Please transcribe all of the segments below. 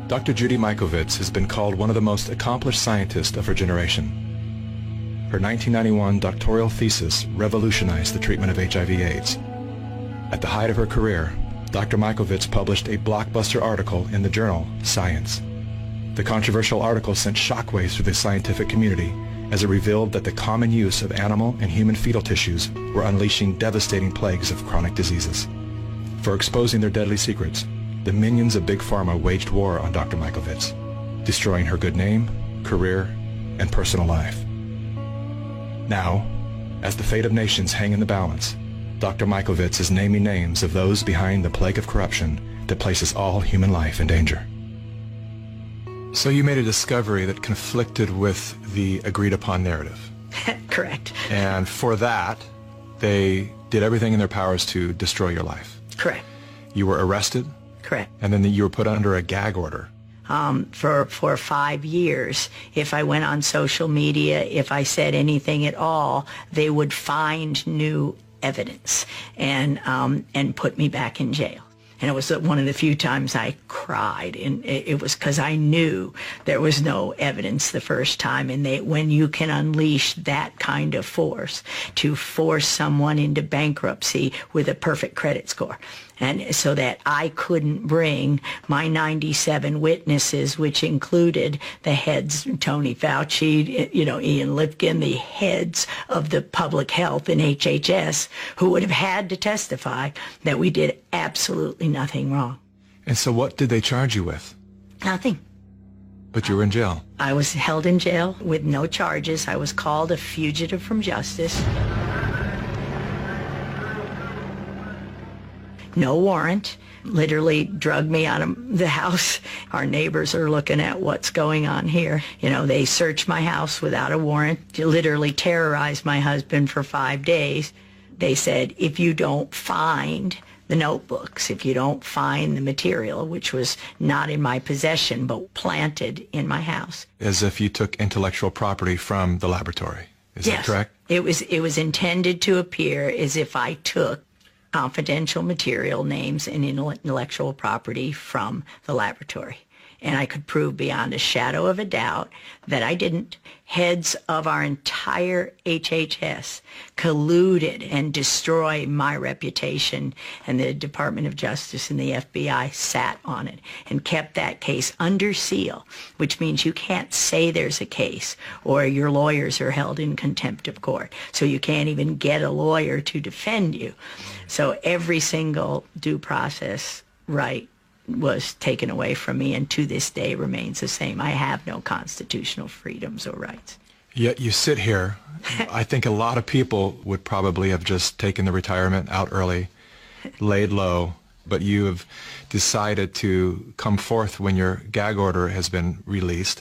Dr. Judy Mikovits has been called one of the most accomplished scientists of her generation. Her 1991 doctoral thesis revolutionized the treatment of HIV/AIDS. At the height of her career, Dr. Mikovits published a blockbuster article in the journal Science. The controversial article sent shockwaves through the scientific community as it revealed that the common use of animal and human fetal tissues were unleashing devastating plagues of chronic diseases. For exposing their deadly secrets, the minions of Big Pharma waged war on Dr. Mikovits, destroying her good name, career, and personal life. Now, as the fate of nations hang in the balance, Dr. Mikovits is naming names of those behind the plague of corruption that places all human life in danger. So you made a discovery that conflicted with the agreed-upon narrative. Correct. And for that, they did everything in their powers to destroy your life. Correct. You were arrested? Correct. And then you were put under a gag order. For 5 years, if I went on social media, if I said anything at all, they would find new evidence and put me back in jail. And it was one of the few times I cried, and it was because I knew there was no evidence the first time. And when you can unleash that kind of force to force someone into bankruptcy with a perfect credit score, and so that I couldn't bring my 97 witnesses, which included the heads, Tony Fauci, Ian Lipkin, the heads of the public health in HHS, who would have had to testify that we did absolutely nothing wrong. And so what did they charge you with? Nothing. But you were in jail. I was held in jail with no charges. I was called a fugitive from justice. No warrant, literally drugged me out of the house. Our neighbors are looking at what's going on here. They searched my house without a warrant, literally terrorized my husband for 5 days. They said, if you don't find the notebooks, if you don't find the material, which was not in my possession but planted in my house. As if you took intellectual property from the laboratory. Is that correct? It was intended to appear as if I took confidential material, names, and intellectual property from the laboratory. And I could prove beyond a shadow of a doubt that I didn't. Heads of our entire HHS colluded and destroyed my reputation, and the Department of Justice and the FBI sat on it and kept that case under seal, which means you can't say there's a case, or your lawyers are held in contempt of court. So you can't even get a lawyer to defend you. So every single due process right was taken away from me, and to this day remains the same. I have no constitutional freedoms or rights. Yet you sit here. I think a lot of people would probably have just taken the retirement out early, laid low, but you have decided to come forth when your gag order has been released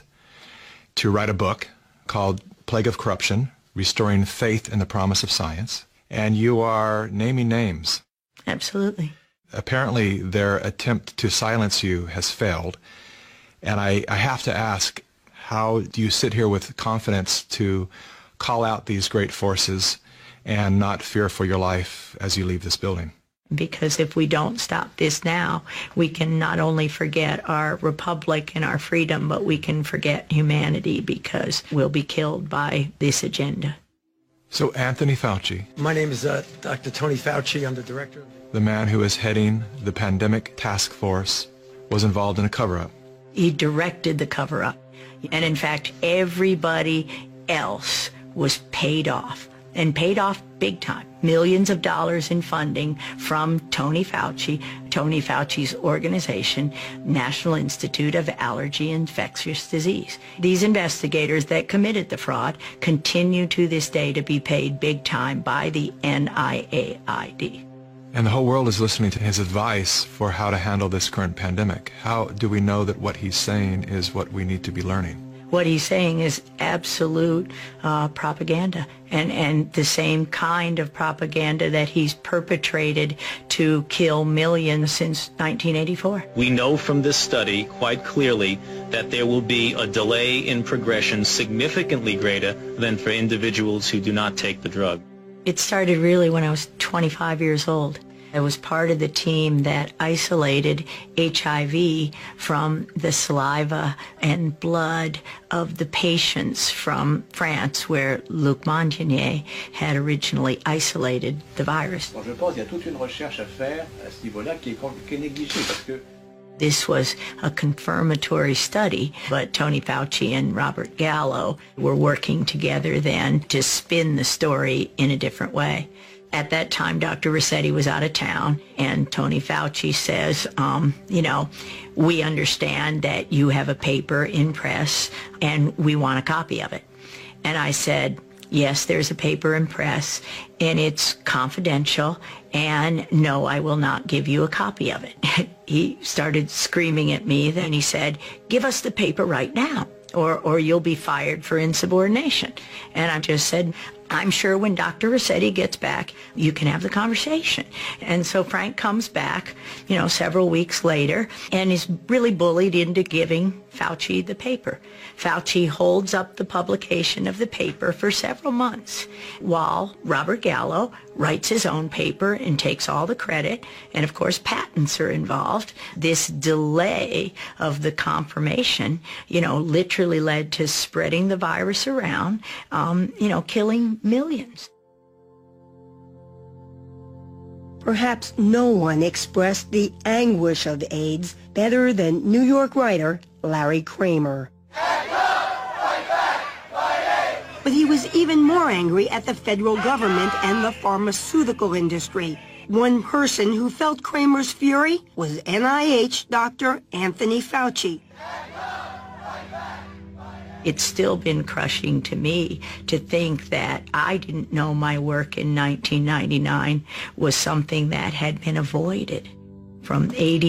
to write a book called Plague of Corruption, Restoring Faith in the Promise of Science, and you are naming names. Absolutely. Apparently, their attempt to silence you has failed. And I have to ask, how do you sit here with confidence to call out these great forces and not fear for your life as you leave this building? Because if we don't stop this now, we can not only forget our republic and our freedom, but we can forget humanity, because we'll be killed by this agenda. So Anthony Fauci. My name is Dr. Tony Fauci. I'm the director. The man who is heading the pandemic task force was involved in a cover-up. He directed the cover-up. And in fact, everybody else was paid off, and paid off big time. Millions of dollars in funding from Tony Fauci's organization, National Institute of Allergy and Infectious Disease. These investigators that committed the fraud continue to this day to be paid big time by the NIAID. And the whole world is listening to his advice for how to handle this current pandemic. How do we know that what he's saying is what we need to be learning? What he's saying is absolute propaganda, and the same kind of propaganda that he's perpetrated to kill millions since 1984. We know from this study quite clearly that there will be a delay in progression significantly greater than for individuals who do not take the drug. It started really when I was 25 years old. I was part of the team that isolated HIV from the saliva and blood of the patients from France, where Luc Montagnier had originally isolated the virus. Je pense qu'il y a toute une recherche à faire à ce niveau-là qui est négligée parce que This was a confirmatory study, but Tony Fauci and Robert Gallo were working together then to spin the story in a different way. At that time, Dr. Rossetti was out of town, and Tony Fauci says, we understand that you have a paper in press, and we want a copy of it. And I said, yes, there's a paper in press, and it's confidential, and no, I will not give you a copy of it. He started screaming at me, then he said, give us the paper right now, or you'll be fired for insubordination. And I just said, I'm sure when Dr. Rossetti gets back, you can have the conversation. And so Frank comes back, several weeks later, and is really bullied into giving Fauci the paper. Fauci holds up the publication of the paper for several months while Robert Gallo writes his own paper and takes all the credit. And of course, patents are involved. This delay of the confirmation, literally led to spreading the virus around, killing millions. Perhaps no one expressed the anguish of AIDS better than New York writer Larry Kramer. But he was even more angry at the federal government and the pharmaceutical industry. One person who felt Kramer's fury was NIH Dr. Anthony Fauci. It's still been crushing to me to think that I didn't know my work in 1999 was something that had been avoided. From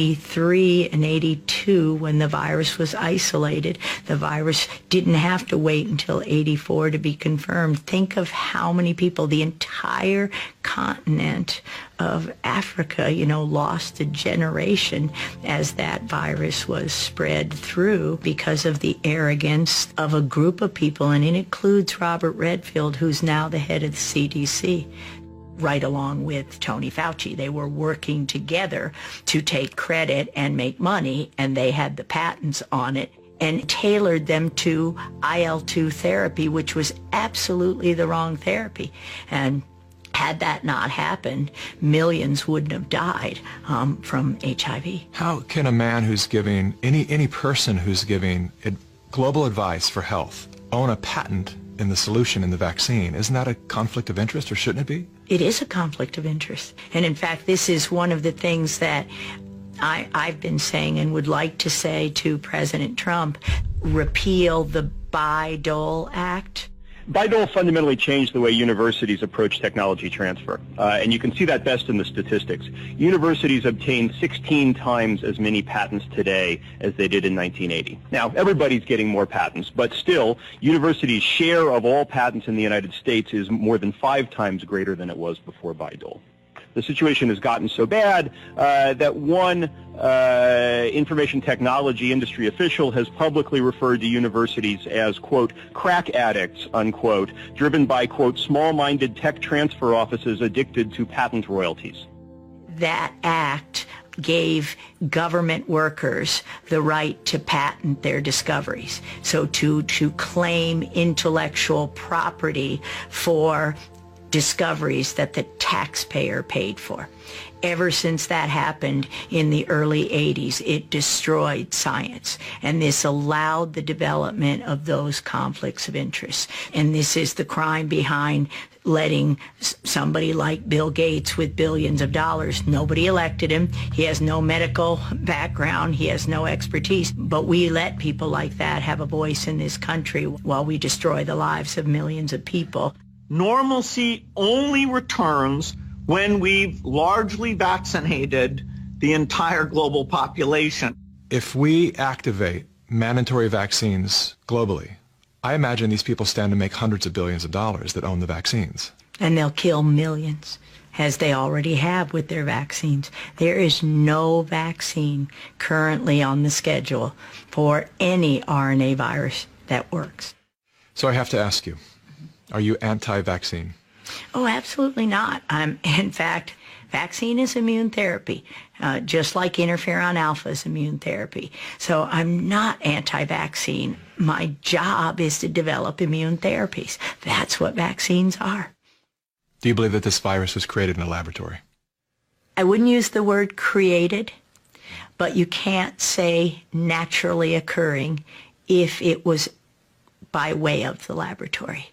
83 and 82, when the virus was isolated, the virus didn't have to wait until 84 to be confirmed. Think of how many people, the entire continent of Africa, lost a generation as that virus was spread through because of the arrogance of a group of people, and it includes Robert Redfield, who's now the head of the CDC. Right along with Tony Fauci. They were working together to take credit and make money, and they had the patents on it and tailored them to IL-2 therapy, which was absolutely the wrong therapy. And had that not happened, millions wouldn't have died from HIV. How can a man who's giving, any person who's giving global advice for health own a patent in the solution in the vaccine? Isn't that a conflict of interest, or shouldn't it be? It is a conflict of interest. And in fact, this is one of the things that I've been saying and would like to say to President Trump: repeal the Bayh-Dole Act. Bayh-Dole fundamentally changed the way universities approach technology transfer, and you can see that best in the statistics. Universities obtain 16 times as many patents today as they did in 1980. Now, everybody's getting more patents, but still, universities' share of all patents in the United States is more than 5 times greater than it was before Bayh-Dole. The situation has gotten so bad that one information technology industry official has publicly referred to universities as, quote, crack addicts, unquote, driven by, quote, small-minded tech transfer offices addicted to patent royalties. That act gave government workers the right to patent their discoveries. So to claim intellectual property for discoveries that the taxpayer paid for. Ever since that happened in the early 80s, it destroyed science. And this allowed the development of those conflicts of interest. And this is the crime behind letting somebody like Bill Gates with billions of dollars, nobody elected him, he has no medical background, he has no expertise, but we let people like that have a voice in this country while we destroy the lives of millions of people. Normalcy only returns when we've largely vaccinated the entire global population. If we activate mandatory vaccines globally, I imagine these people stand to make hundreds of billions of dollars that own the vaccines. And they'll kill millions, as they already have with their vaccines. There is no vaccine currently on the schedule for any RNA virus that works. So I have to ask you, are you anti-vaccine? Oh, absolutely not. In fact, Vaccine is immune therapy, just like interferon alpha is immune therapy. So I'm not anti-vaccine. My job is to develop immune therapies. That's what vaccines are. Do you believe that this virus was created in a laboratory? I wouldn't use the word created, but you can't say naturally occurring if it was by way of the laboratory.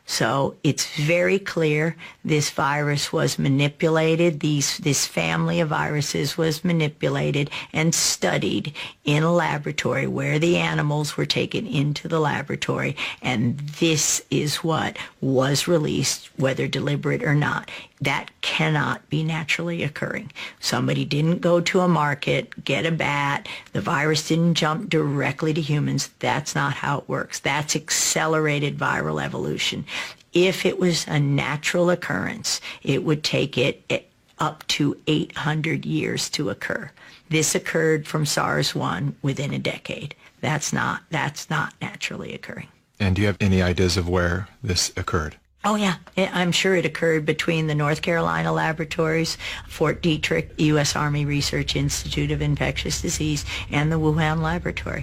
So it's very clear this virus was manipulated. This family of viruses was manipulated and studied in a laboratory where the animals were taken into the laboratory. And this is what was released, whether deliberate or not. That cannot be naturally occurring. Somebody didn't go to a market, get a bat. The virus didn't jump directly to humans. That's not how it works. That's accelerated viral evolution. If it was a natural occurrence, it would take it up to 800 years to occur. This occurred from SARS-1 within a decade. That's not naturally occurring. And do you have any ideas of where this occurred? Oh, yeah. I'm sure it occurred between the North Carolina laboratories, Fort Detrick, U.S. Army Research Institute of Infectious Disease, and the Wuhan laboratory.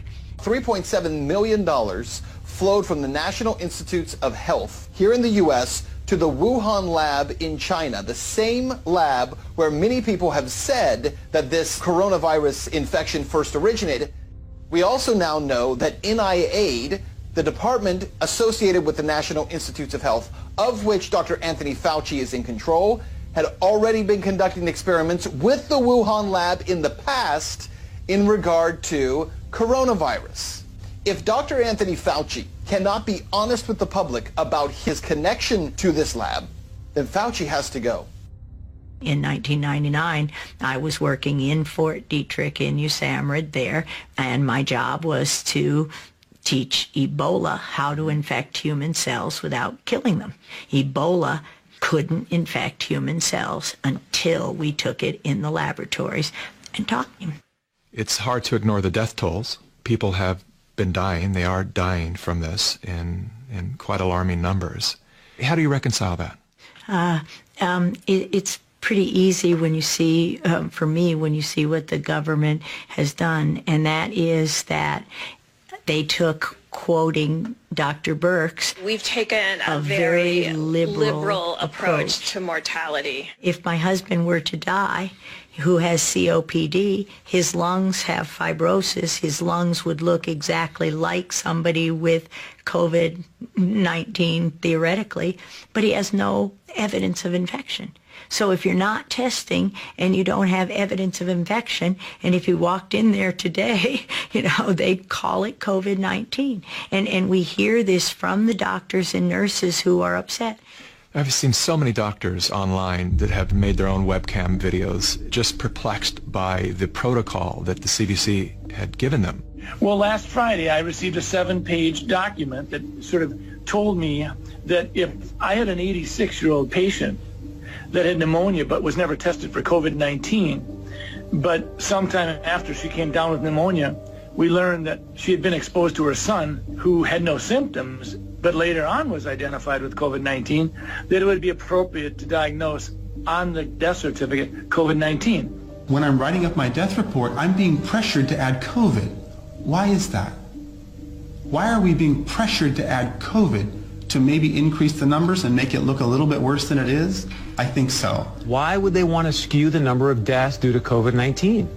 $3.7 million flowed from the National Institutes of Health here in the U.S. to the Wuhan lab in China, the same lab where many people have said that this coronavirus infection first originated. We also now know that NIAID, the department associated with the National Institutes of Health, of which Dr. Anthony Fauci is in control, had already been conducting experiments with the Wuhan lab in the past in regard to coronavirus. If Dr. Anthony Fauci cannot be honest with the public about his connection to this lab, then Fauci has to go. In 1999, I was working in Fort Detrick in USAMRIID there, and my job was to teach Ebola how to infect human cells without killing them. Ebola couldn't infect human cells until we took it in the laboratories and taught him. It's hard to ignore the death tolls. People have been dying. They are dying from this in quite alarming numbers. How do you reconcile that? It's pretty easy when you see, for me, when you see what the government has done, and that is that they took, quoting Dr. Birx, we've taken a very liberal approach to mortality. If my husband were to die, who has COPD, his lungs have fibrosis, his lungs would look exactly like somebody with COVID-19 theoretically, but he has no evidence of infection. So if you're not testing and you don't have evidence of infection, and if you walked in there today, they'd call it COVID-19. And we hear this from the doctors and nurses who are upset. I've seen so many doctors online that have made their own webcam videos, just perplexed by the protocol that the CDC had given them. Well, last Friday I received a 7-page document that sort of told me that if I had an 86-year-old patient that had pneumonia but was never tested for COVID-19, but sometime after she came down with pneumonia, we learned that she had been exposed to her son who had no symptoms, but later on was identified with COVID-19, that it would be appropriate to diagnose on the death certificate COVID-19. When I'm writing up my death report, I'm being pressured to add COVID. Why is that? Why are we being pressured to add COVID to maybe increase the numbers and make it look a little bit worse than it is? I think so. Why would they want to skew the number of deaths due to COVID-19?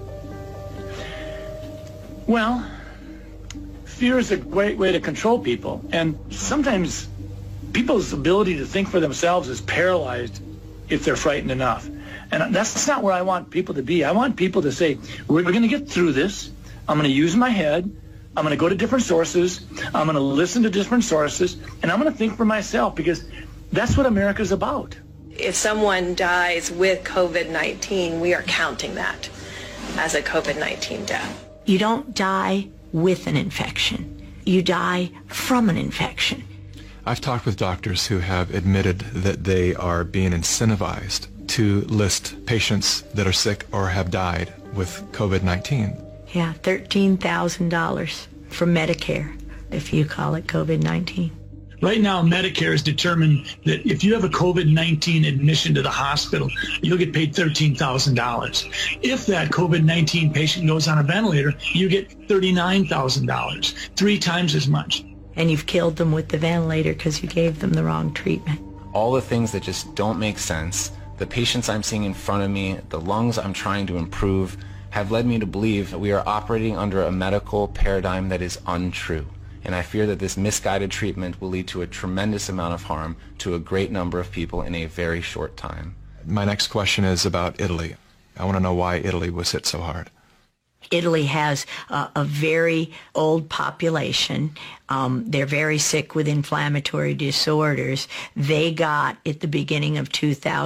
Well, fear is a great way to control people, and sometimes people's ability to think for themselves is paralyzed if they're frightened enough. And that's not where I want people to be. I want people to say, we're going to get through this. I'm going to use my head. I'm going to go to different sources. I'm going to listen to different sources, and I'm going to think for myself, because that's what America's about. If someone dies with COVID-19, we are counting that as a COVID-19 death. You don't die with an infection. You die from an infection. I've talked with doctors who have admitted that they are being incentivized to list patients that are sick or have died with COVID-19. Yeah, $13,000 from Medicare, if you call it COVID-19. Right now, Medicare has determined that if you have a COVID-19 admission to the hospital, you'll get paid $13,000. If that COVID-19 patient goes on a ventilator, you get $39,000, 3 times as much. And you've killed them with the ventilator because you gave them the wrong treatment. All the things that just don't make sense, the patients I'm seeing in front of me, the lungs I'm trying to improve, have led me to believe we are operating under a medical paradigm that is untrue. And I fear that this misguided treatment will lead to a tremendous amount of harm to a great number of people in a very short time. My next question is about Italy. I want to know why Italy was hit so hard. Italy has a very old population. They're very sick with inflammatory disorders. They got, at the beginning of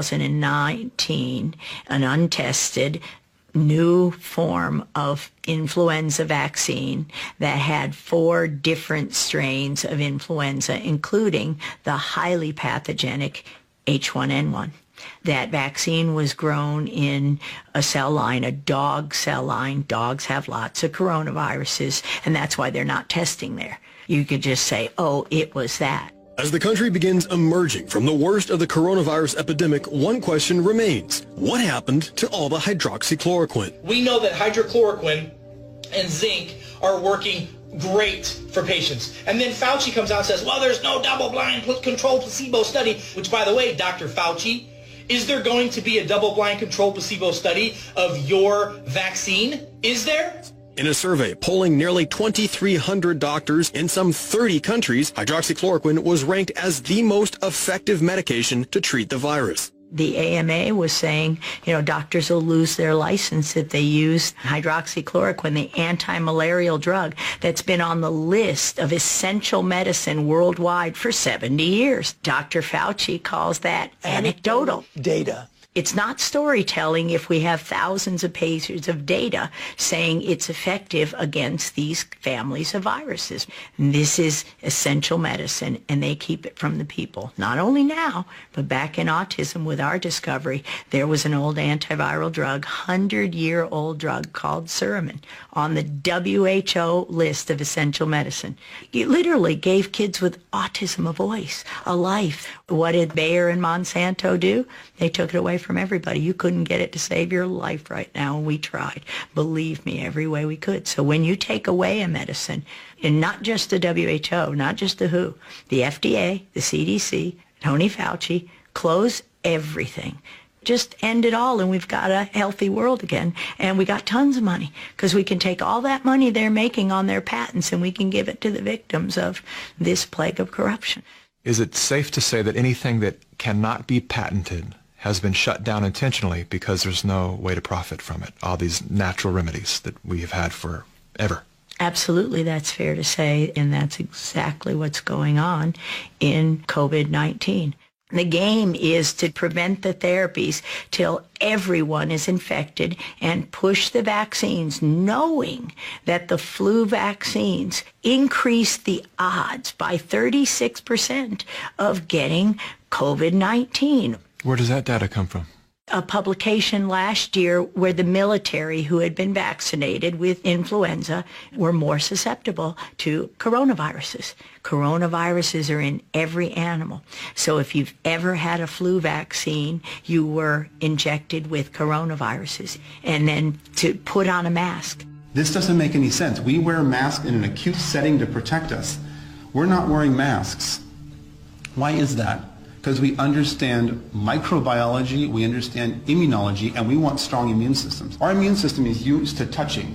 2019, an untested new form of influenza vaccine that had 4 different strains of influenza, including the highly pathogenic H1N1. That vaccine was grown in a cell line, a dog cell line. Dogs have lots of coronaviruses, and that's why they're not testing there. You could just say, oh, it was that. As the country begins emerging from the worst of the coronavirus epidemic, one question remains. What happened to all the hydroxychloroquine? We know that hydrochloroquine and zinc are working great for patients. And then Fauci comes out and says, well, there's no double-blind controlled placebo study, which, by the way, Dr. Fauci, is there going to be a double-blind controlled placebo study of your vaccine? Is there? In a survey polling nearly 2,300 doctors in some 30 countries, hydroxychloroquine was ranked as the most effective medication to treat the virus. The AMA was saying, doctors will lose their license if they use hydroxychloroquine, the anti-malarial drug that's been on the list of essential medicine worldwide for 70 years. Dr. Fauci calls that anecdotal data. It's not storytelling if we have thousands of pages of data saying it's effective against these families of viruses. And this is essential medicine, and they keep it from the people. Not only now, but back in autism with our discovery, there was an old antiviral drug, 100-year-old drug called Suramin on the WHO list of essential medicine. It literally gave kids with autism a voice, a life. What did Bayer and Monsanto do? They took it away from everybody. You couldn't get it to save your life right now, and we tried. Believe me, every way we could. So when you take away a medicine, and not just the WHO, not just the WHO, the FDA, the CDC, Tony Fauci, close everything. Just end it all, and we've got a healthy world again, and we got tons of money, because we can take all that money they're making on their patents, and we can give it to the victims of this plague of corruption. Is it safe to say that anything that cannot be patented has been shut down intentionally because there's no way to profit from it, all these natural remedies that we have had forever? Absolutely, that's fair to say, and that's exactly what's going on in COVID-19. The game is to prevent the therapies till everyone is infected and push the vaccines, knowing that the flu vaccines increase the odds by 36% of getting COVID-19. Where does that data come from? A publication last year where the military who had been vaccinated with influenza were more susceptible to coronaviruses. Coronaviruses are in every animal. So if you've ever had a flu vaccine, you were injected with coronaviruses. And then to put on a mask. This doesn't make any sense. We wear a mask in an acute setting to protect us. We're not wearing masks. Why is that? Because we understand microbiology, we understand immunology, and we want strong immune systems. Our immune system is used to touching.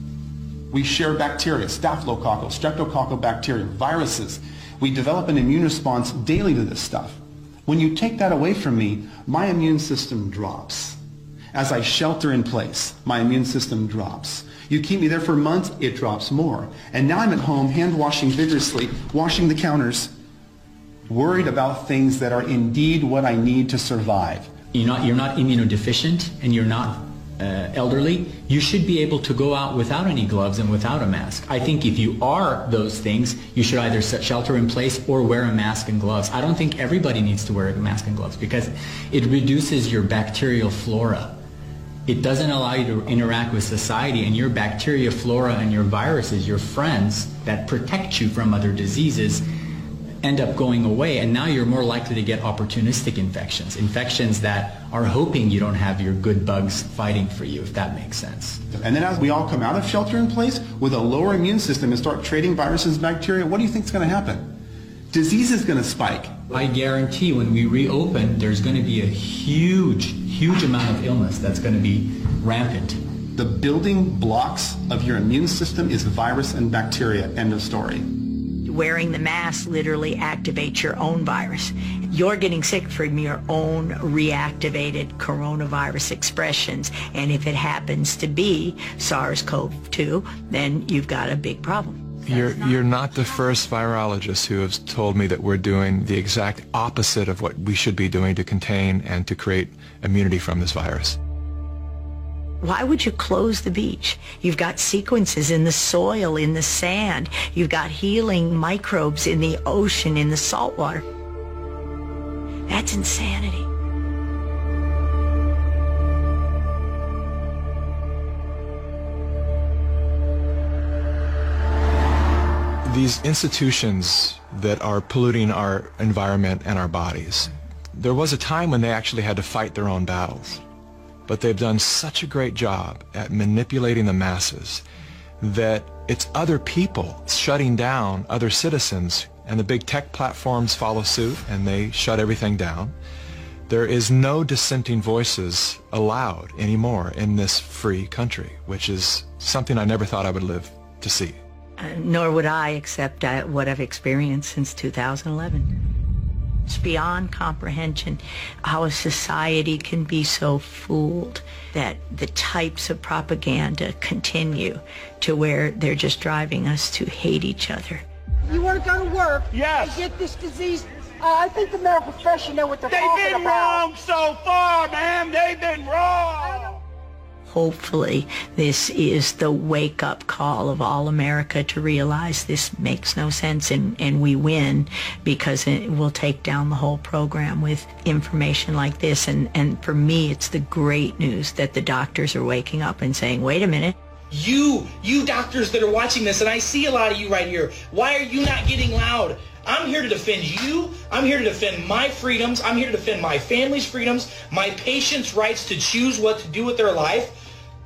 We share bacteria, staphylococcal, streptococcal bacteria, viruses. We develop an immune response daily to this stuff. When you take that away from me, my immune system drops. As I shelter in place, my immune system drops. You keep me there for months, it drops more. And now I'm at home, hand washing vigorously, washing the counters, worried about things that are indeed what I need to survive. You're not immunodeficient and you're not elderly. You should be able to go out without any gloves and without a mask. I think if you are those things, you should either shelter in place or wear a mask and gloves. I don't think everybody needs to wear a mask and gloves because it reduces your bacterial flora. It doesn't allow you to interact with society, and your bacteria flora and your viruses, your friends that protect you from other diseases, end up going away, and now you're more likely to get opportunistic infections, infections that are hoping you don't have your good bugs fighting for you, if that makes sense. And then as we all come out of shelter in place with a lower immune system and start trading viruses and bacteria, what do you think is going to happen? Disease is going to spike. I guarantee when we reopen, there's going to be a huge amount of illness that's going to be rampant. The building blocks of your immune system is virus and bacteria, end of story. Wearing the mask literally activates your own virus. You're getting sick from your own reactivated coronavirus expressions, and if it happens to be SARS-CoV-2, then you've got a big problem. You're not the first virologist who has told me that we're doing the exact opposite of what we should be doing to contain and to create immunity from this virus. Why would you close the beach? You've got sequences in the soil, in the sand. You've got healing microbes in the ocean, in the salt water. That's insanity. These institutions that are polluting our environment and our bodies, there was a time when they actually had to fight their own battles. But they've done such a great job at manipulating the masses that it's other people shutting down other citizens, and the big tech platforms follow suit and they shut everything down. There is no dissenting voices allowed anymore in this free country, which is something I never thought I would live to see. Nor would I, except what I've experienced since 2011. It's beyond comprehension how a society can be so fooled that the types of propaganda continue to where they're just driving us to hate each other. You want to go to work and get this disease? I think the medical profession know what they're talking about. They've been wrong so far, man. They've been wrong. Hopefully, this is the wake-up call of all America to realize this makes no sense, and we win because it will take down the whole program with information like this. And for me, it's the great news that the doctors are waking up and saying, wait a minute. You doctors that are watching this, and I see a lot of you right here, why are you not getting loud? I'm here to defend you. I'm here to defend my freedoms. I'm here to defend my family's freedoms, my patients' rights to choose what to do with their life.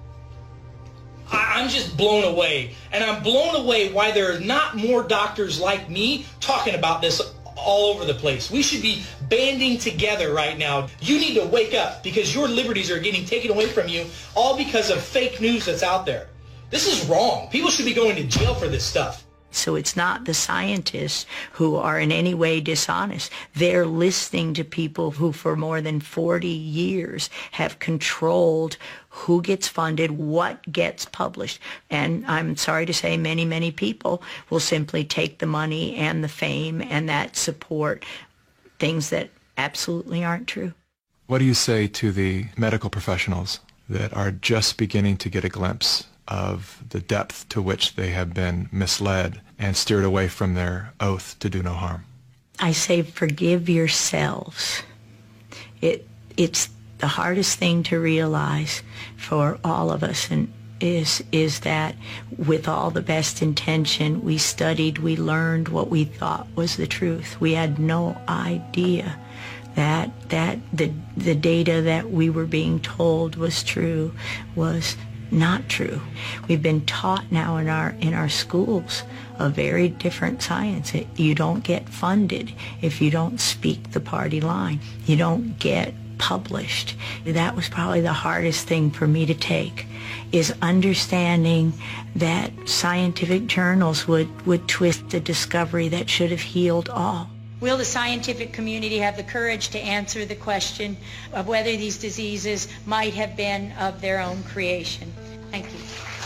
I'm just blown away. And I'm blown away why there are not more doctors like me talking about this all over the place. We should be banding together right now. You need to wake up because your liberties are getting taken away from you all because of fake news that's out there. This is wrong. People should be going to jail for this stuff. So it's not the scientists who are in any way dishonest. They're listening to people who for more than 40 years have controlled who gets funded, what gets published. And I'm sorry to say many, many people will simply take the money and the fame and that support things that absolutely aren't true. What do you say to the medical professionals that are just beginning to get a glimpse of the depth to which they have been misled and steered away from their oath to do no harm? I say forgive yourselves. It's the hardest thing to realize for all of us, and is that with all the best intention, we studied, we learned what we thought was the truth. We had no idea that the data that we were being told was true was not true. We've been taught now in our schools a very different science. You don't get funded if you don't speak the party line. You don't get published. That was probably the hardest thing for me to take, is understanding that scientific journals would twist a discovery that should have healed all. Will the scientific community have the courage to answer the question of whether these diseases might have been of their own creation? Thank you.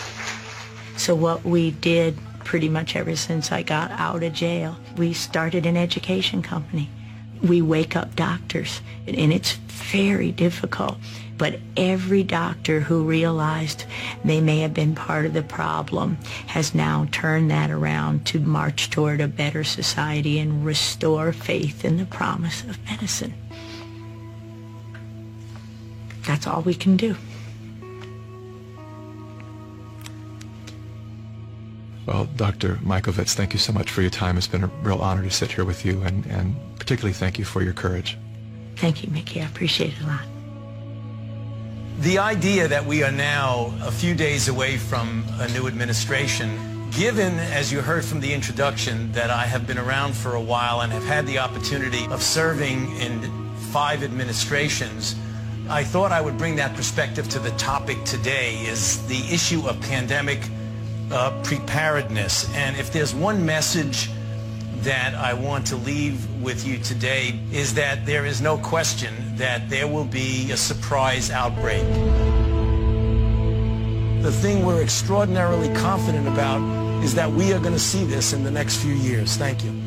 So what we did pretty much ever since I got out of jail, we started an education company. We wake up doctors, and it's very difficult. But every doctor who realized they may have been part of the problem has now turned that around to march toward a better society and restore faith in the promise of medicine. That's all we can do. Well, Dr. Mikovits, thank you so much for your time. It's been a real honor to sit here with you, and particularly thank you for your courage. Thank you, Mickey. I appreciate it a lot. The idea that we are now a few days away from a new administration, given, as you heard from the introduction, that I have been around for a while and have had the opportunity of serving in 5 administrations, I thought I would bring that perspective to the topic today, is the issue of pandemic preparedness. And if there's one message that I want to leave with you today, is that there is no question that there will be a surprise outbreak. The thing we're extraordinarily confident about is that we are going to see this in the next few years. Thank you.